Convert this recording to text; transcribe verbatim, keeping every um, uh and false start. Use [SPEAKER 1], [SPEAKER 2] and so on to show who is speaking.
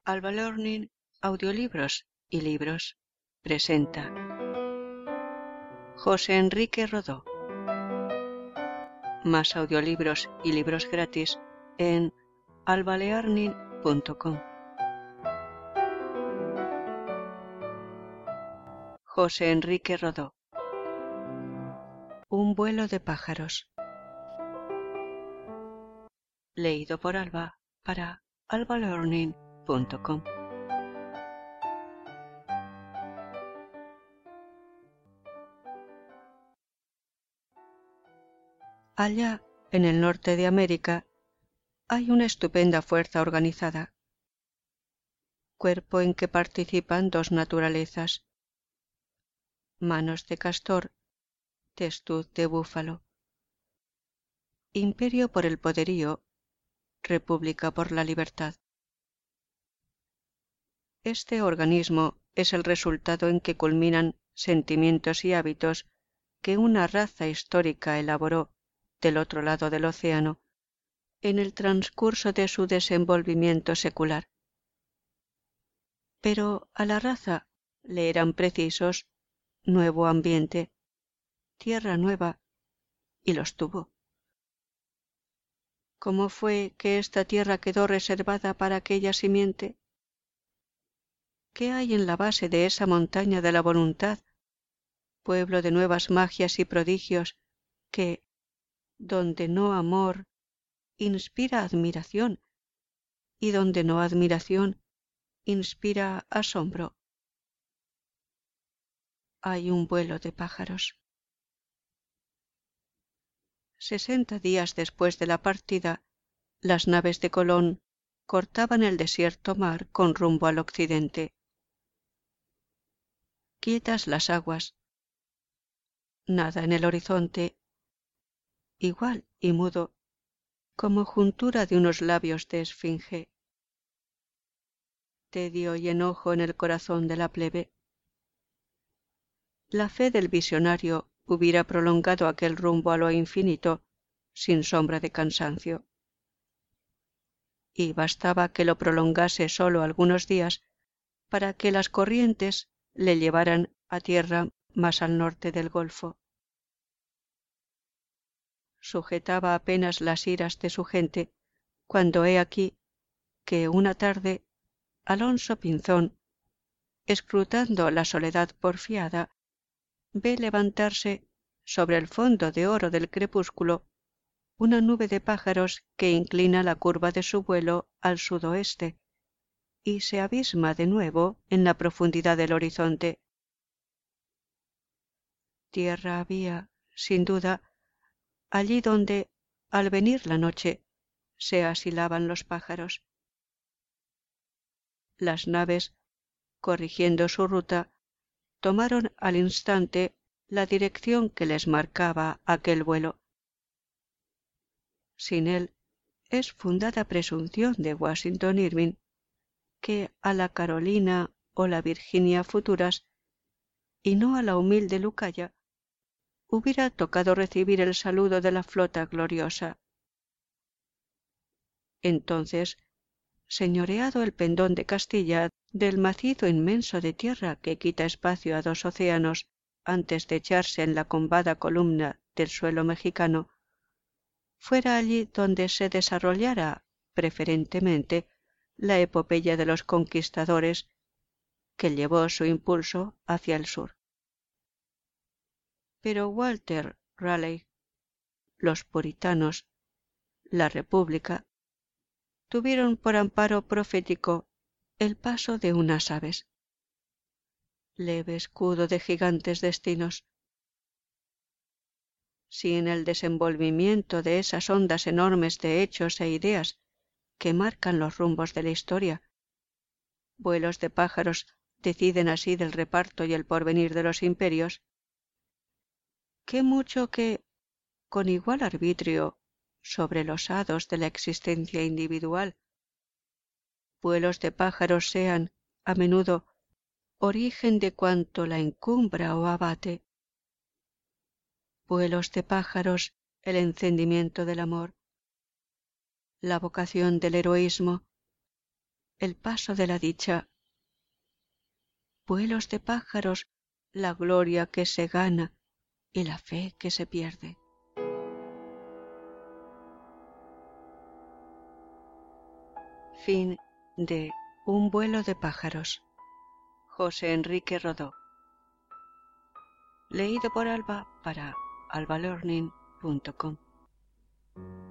[SPEAKER 1] Alba Learning, audiolibros y libros, presenta José Enrique Rodó. Más audiolibros y libros gratis en alba learning punto com. José Enrique Rodó. Un vuelo de pájaros. Leído por Alba para alba learning punto com. Allá, en el norte de América, hay una estupenda fuerza organizada, cuerpo en que participan dos naturalezas: manos de castor, testuz de búfalo, imperio por el poderío, república por la libertad. Este organismo es el resultado en que culminan sentimientos y hábitos que una raza histórica elaboró del otro lado del océano en el transcurso de su desenvolvimiento secular. Pero a la raza le eran precisos nuevo ambiente, tierra nueva, y los tuvo. ¿Cómo fue que esta tierra quedó reservada para aquella simiente? ¿Qué hay en la base de esa montaña de la voluntad, pueblo de nuevas magias y prodigios, que, donde no amor, inspira admiración, y donde no admiración, inspira asombro? Hay un vuelo de pájaros. Sesenta días después de la partida, las naves de Colón cortaban el desierto mar con rumbo al occidente. Quietas las aguas, nada en el horizonte, igual y mudo, como juntura de unos labios de esfinge. Tedio y enojo en el corazón de la plebe. La fe del visionario hubiera prolongado aquel rumbo a lo infinito sin sombra de cansancio. Y bastaba que lo prolongase solo algunos días para que las corrientes le llevaran a tierra más al norte del Golfo. Sujetaba apenas las iras de su gente cuando he aquí que una tarde Alonso Pinzón, escrutando la soledad porfiada, ve levantarse sobre el fondo de oro del crepúsculo una nube de pájaros que inclina la curva de su vuelo al sudoeste y se abisma de nuevo en la profundidad del horizonte. Tierra había, sin duda, allí donde, al venir la noche, se asilaban los pájaros. Las naves, corrigiendo su ruta, tomaron al instante la dirección que les marcaba aquel vuelo. Sin él, es fundada presunción de Washington Irving que a la Carolina o la Virginia futuras, y no a la humilde Lucaya, hubiera tocado recibir el saludo de la flota gloriosa. Entonces, señoreado el pendón de Castilla del macizo inmenso de tierra que quita espacio a dos océanos antes de echarse en la combada columna del suelo mexicano, fuera allí donde se desarrollara preferentemente la epopeya de los conquistadores que llevó su impulso hacia el sur. Pero Walter Raleigh, los puritanos, la República, tuvieron por amparo profético el paso de unas aves. Leve escudo de gigantes destinos. Si en el desenvolvimiento de esas ondas enormes de hechos e ideas que marcan los rumbos de la historia, vuelos de pájaros deciden así del reparto y el porvenir de los imperios, qué mucho que, con igual arbitrio, sobre los hados de la existencia individual, vuelos de pájaros sean, a menudo, origen de cuanto la encumbra o abate. Vuelos de pájaros, el encendimiento del amor, la vocación del heroísmo, el paso de la dicha. Vuelos de pájaros, la gloria que se gana y la fe que se pierde. Fin de Un vuelo de pájaros. José Enrique Rodó. Leído por Alba para alba learning punto com.